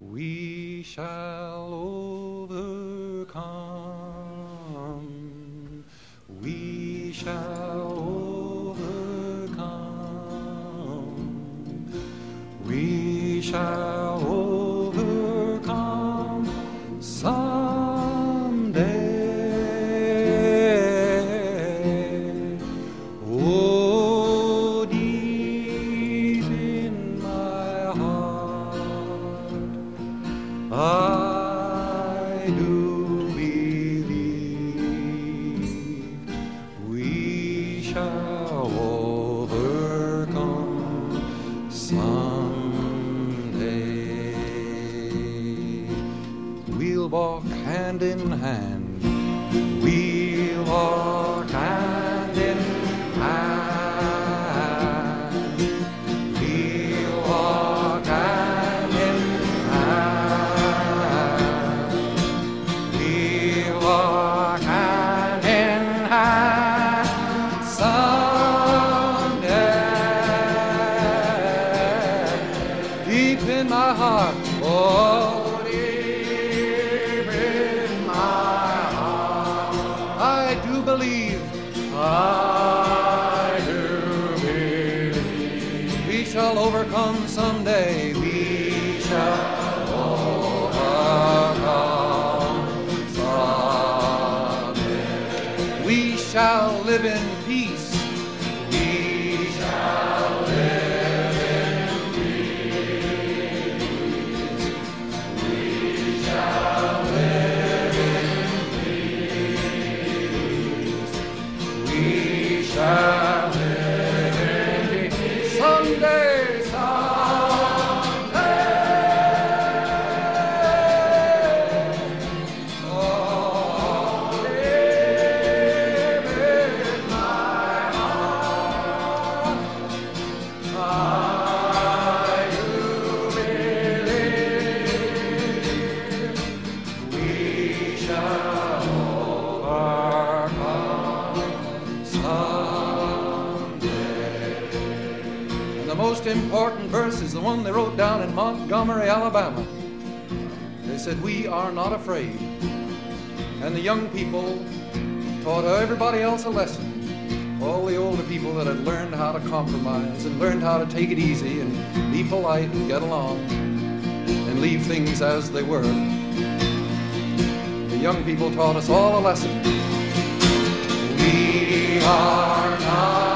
We shall overcome. We shall overcome. We shall overcome someday. Oh, deep in my heart, I do believe we shall overcome someday. We'll walk hand in hand. We'll walk hand in hand. We'll walk hand in hand. We'll walk hand in hand someday. Deep in my heart, oh, deep in my heart, I do believe, I do believe we shall overcome someday. We shall overcome someday. We shall live in peace. We shall live in peace. We shall live in peace. We shall live in peace. Someday, someday. Oh, deep in my heart, I do believe we shall overcome someday. And the most important verse is the one they wrote down in Montgomery, Alabama. They said, "We are not afraid." And the young people taught everybody else a lesson. All the older people that had learned how to compromise and learned how to take it easy and be polite and get along and leave things as they were. The young people taught us all a lesson. We are not